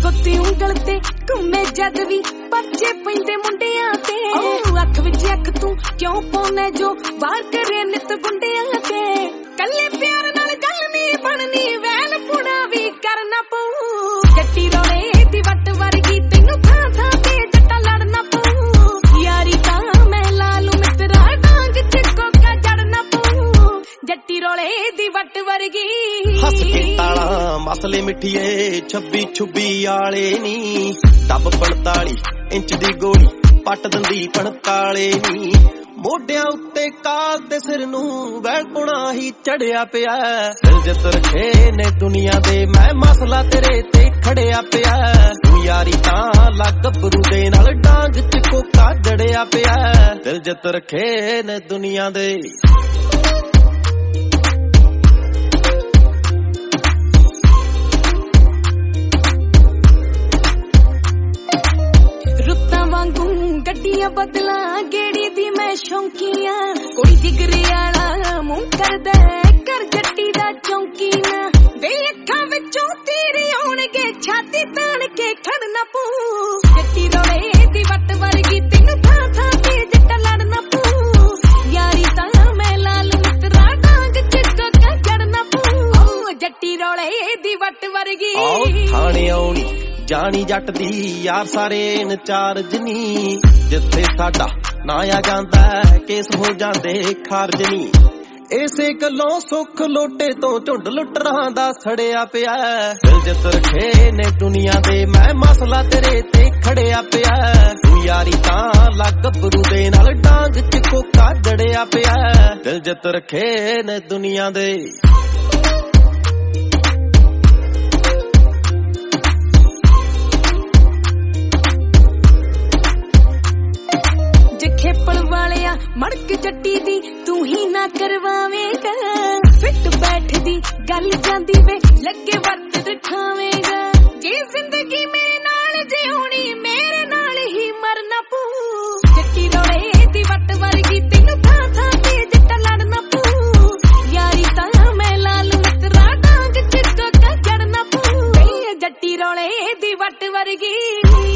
ਕੁੱਤੀ ਉਂਗਲ ਤੇ ਘੁੰਮੇ ਜਦ ਵੀ ਪਰਚੇ ਪੈਂਦੇ ਮੁੰਡਿਆਂ ਤੇ ਅੱਖ ਵਿੱਚ ਅੱਖ ਤੂੰ ਕਿਉਂ ਪਾਉਨੇ ਜੋ ਬਾਹਰ ਕਰੇ ਨਿਤ ਗੁੰਡਿਆਂ ਤੇ ਕੱਲੇ ਪਿਆਰ ਨਾਲ ਗੱਲ ਨਹੀਂ ਬਣਨੀ ਵੈਲ ਪੁਣਾ ਵੀ ਕਰਨਾ ਪਊ ਜੱਟੀ ਰੋਲੇ ਦੀ ਵੱਟ ਵਰਗੀ ਤੈਨੂੰ ਥਾਂ ਥਾਂ ਤੇ ਜੱਟਾ ਲੜਨਾ ਪਊ ਯਾਰੀ ਤਾਂ ਮੈਂ ਲਾਲੂ ਮਿੱਤਰਾ ਡਾਂਗ ਚ ਕੋਕਾ ਜੜਨਾ ਪਊ ਜੱਟੀ ਰੋਲੇ ਦੀ ਵੱਟ ਵਰਗੀ ਹੱਸ ਕੇ ਤਾਲਾ ਮਸਲੇ ਮਿੱਠੀਏ 26 26 ਵਾਲੇ ਨੀ ਟੱਬ 45 ਇੰਚ ਦੀ ਗੋਲੀ ਪੱਟ ਦਿੰਦੀ 45 ਨੀ ਮੋਢਿਆਂ ਉੱਤੇ ਕਾਲ ਦੇ ਸਿਰ ਨੂੰ ਵੈਲਪੁਣਾ ਹੀ ਚੜਿਆ ਪਿਆ ਜਿੱਤ ਰਖੇ ਨੇ ਦੁਨੀਆ ਦੇ ਮੈਂ ਮਸਲਾ ਤੇਰੇ ਤੇ ਖੜਿਆ ਪਿਆ ਤੂੰ ਯਾਰੀ ਤਾਂ ਲੱਗ ਬਰੂ ਦੇ ਨਾਲ ਡਾਂਗ ਚ ਕੋਕਾ ਜੜਿਆ ਪਿਆ ਦਿਲ ਜਿੱਤ ਰਖੇ ਨੇ ਦੁਨੀਆ ਦੇ ਗੱਡੀਆਂ ਬਦਲਾਂ ਗੇੜੀ ਦੀ ਮੈਂ ਸ਼ੌਂਕੀਆਂ ਕੋਈ ਜਿਗਰੇ ਵਾਲਾ ਮੂੰਹ ਕਰਦਾ ਕਰ ਜੱਟੀ ਦਾ ਚੌਂਕੀਆਂ ਵੇ ਅੱਖਾਂ ਵਿੱਚੋਂ ਤੀਰ ਆਉਣਗੇ ਛਾਤੀ ਤਾਣ ਕੇ ਖੜਨਾ ਪਊ ਜੱਟੀ ਰੋਲੇ ਦੀ ਵੱਟ ਵਰਗੀ ਤੈਨੂੰ ਥਾਂ ਥਾਂ ਤੇ ਜੱਟਾ ਲੜਨਾ ਪਊ ਯਾਰੀ ਤਾਂ ਮੈਂ ਲਾਲ ਮਿੱਤਰਾ ਡਾਂਗ ਚ ਕੋਕਾ ਜੜਨਾ ਪਊ ਜੱਟੀ ਰੋਲੇ ਦੀ ਵੱਟ ਵਰਗੀ ਥਾਣੇ ਆਉਣੀ ਜਾਣੀ ਜੱਟ ਦੀ ਯਾਰ ਸਾਰੇ ਇਨਚਾਰਜ ਨੀ ਜਿੱਥੇ ਸਾਡਾ ਨਾ ਆ ਜਾਂਦਾ ਕੇਸ ਹੋ ਜਾਂਦੇ ਖਾਰਜ ਨੀ ਇਸੇ ਗੱਲੋਂ ਸੁੱਖ ਲੋਟੇ ਤੋਂ ਝੁੰਡ ਲੁੱਟਰਾਂ ਦਾ ਸੜਿਆ ਪਿਆ ਦਿਲ ਜਿੱਤ ਰਖੇ ਨੇ ਦੁਨੀਆ ਦੇ ਮੈਂ ਮਸਲਾ ਤੇਰੇ ਤੇ ਖੜਿਆ ਪਿਆ ਤੂੰ ਯਾਰੀ ਤਾਂ ਲੱਗ ਬਰੂ ਦੇ ਨਾਲ ਡਾਂਗ ਚ ਕੋਕਾ ਜੜਿਆ ਪਿਆ ਦਿਲ ਜਿੱਤ ਰਖੇ ਨੇ ਦੁਨੀਆ ਦੇ ਖੇਪਲ ਵਾਲਿਆ ਮੜਕ ਜੱਟੀ ਦੀ ਤੂੰ ਹੀ ਨਾ ਕਰਵਾਵੇਂਗਾ ਫਿੱਟ ਬੈਠਦੀ ਗੱਲ ਜਾਂਦੀ ਵੇ ਲੱਗੇ ਵਰਤ ਦਿਖਾਵੇਂਗਾ ਜੇ ਜ਼ਿੰਦਗੀ ਮੇਰੇ ਨਾਲ ਜਿਉਣੀ ਮੇਰੇ ਨਾਲ ਹੀ ਮਰਨਾ ਪਊ ਜੱਟੀ ਰੋਲੇ ਦੀ ਵੱਟ ਵਰਗੀ ਤੈਨੂੰ ਥਾਂ ਥਾਂ ਤੇ ਜੱਟਾ ਲੜਨਾ ਪਊ ਯਾਰੀ ਤਾਂ ਮੈਂ ਲਾਲ ਮਿੱਤਰਾ ਡਾਂਗ ਚ ਕੋਕਾ ਜੜਨਾ ਪਊ ਜੱਟੀ ਰੋਲੇ ਦੀ ਵੱਟ ਵਰਗੀ